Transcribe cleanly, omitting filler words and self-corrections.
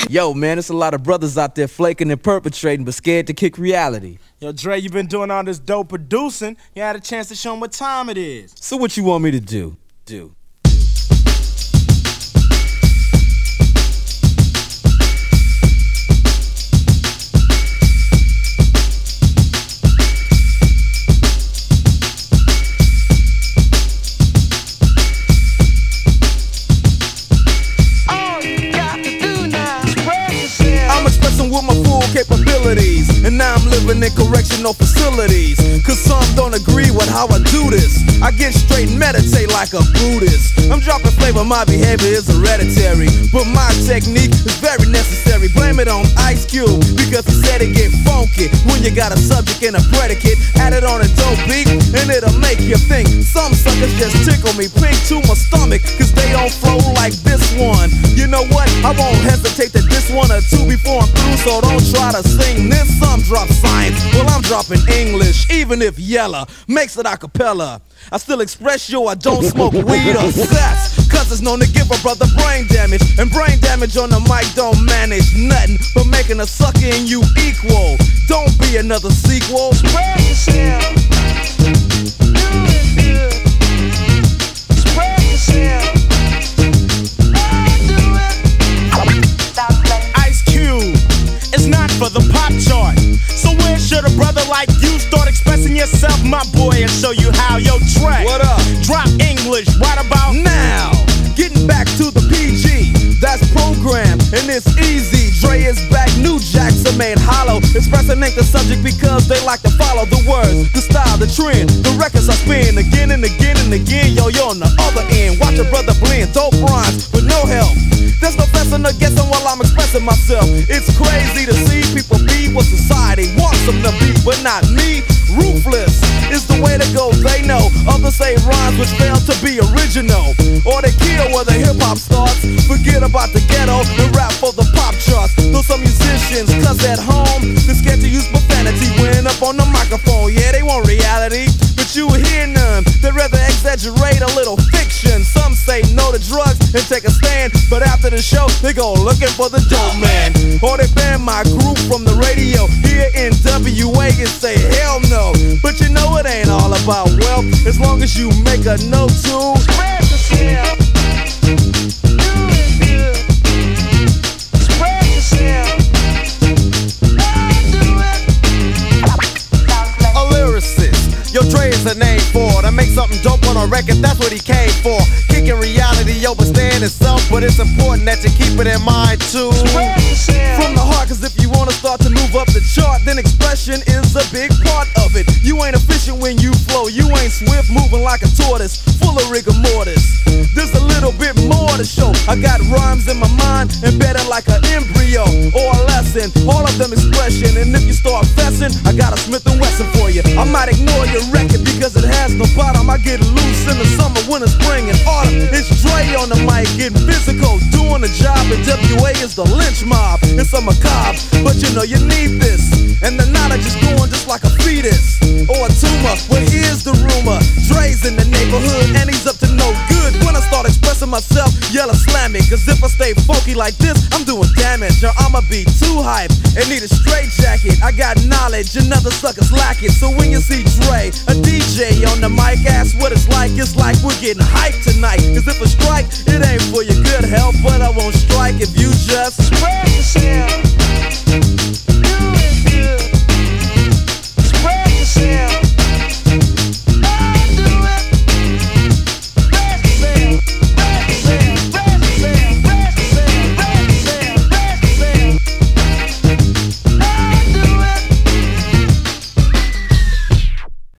Yo, man, there's a lot of brothers out there flaking and perpetrating, but scared to kick reality. Yo, Dre, you been doing all this dope producing. You had a chance to show them what time it is. So what you want me to do? With my full capabilities, and now I'm living in correctional facilities. Cause some don't agree with how I do this. I get straight and meditate like a Buddhist. I'm dropping flavor, my behavior is hereditary, but my technique is very necessary. Blame it on Ice Cube, because he said it get funky when you got a subject and a predicate. Add it on a dope beat, and it'll make you think. Some suckers just tickle me pink to my stomach, cause they don't flow like this one. You know what? I won't hesitate to diss one or two before I'm through, so don't try to sing this. Some drop science, well I'm dropping English. Even if Yella makes it a cappella, I still express yo, I don't smoke weed or sex, cause it's known to give a brother brain damage. And brain damage on the mic don't manage nothing but making a sucker in you equal. Don't be another sequel. Spread yourself. Do it good. Spread yourself. Ice Cube, it's not for the pop chart. So where should a brother like you start expressing yourself, my boy, and show you how? Yo, Dre, what up? Drop English right about now. Getting back to the PG, that's programmed and it's easy. Dre is back, new jacks are made hollow. Expressing ain't the subject because they like to follow the words, the style, the trend. The records I spin again and again and again. Yo, you're on the other end. Watch a brother blend dope rhymes with no help. There's no fessing or guessing while I'm expressing myself. It's crazy to see people be what society wants them to be, but not me. Ruthless is the way to go, they know. Others say rhymes which fail to be original, or they kill where the hip-hop starts. Forget about the ghetto and rap for the pop charts. Though some musicians, cause at home they're scared to use profanity when up on the microphone. Yeah, they want reality, but you hear none. They'd rather exaggerate a little fiction. Some say no to drugs and take a stand, but after the show they go looking for the dope man. Or they ban my group from the radio here in WA and say hell no. But you know it ain't all about wealth, as long as you make a note to spread yourself. Do it good. Spread yourself. Do it. A lyricist, yo, Dre is a name for to make something dope on a record, that's what he came for. Kicking reality, yo, but staying itself, but it's important that you keep it in mind too. From the heart, cause if you wanna start to move up the chart, then expression is a big part of it. You ain't efficient when you flow, you ain't swift, moving like a tortoise, full of rigor mortis. There's a little bit more to show. I got rhymes in my mind, embedded like an embryo or a lesson, all of them expression. And if you start fessing, I got a Smith & Wesson for you. I might ignore your record because it has no bottom. I get loose in the summer, winter, spring, and autumn. It's Dre on the mic, getting physical, doing the job. And WA is the lynch mob. It's a macabre, but you know you need this. And the knowledge is going just like a fetus or a tumor. Well, here's the rumor: Dre's in the neighborhood and he's up to no good. When I start expressing myself, yell slam me. Cause if I stay funky like this, I'm doing damage. Or I'ma be too hype and need a straight jacket. I got knowledge and other suckers lack it. So when you see Dre, a DJ on the mic, ask what it's like we're getting hyped tonight. Cause if I strike, it ain't for your good health, but I won't strike if you just spread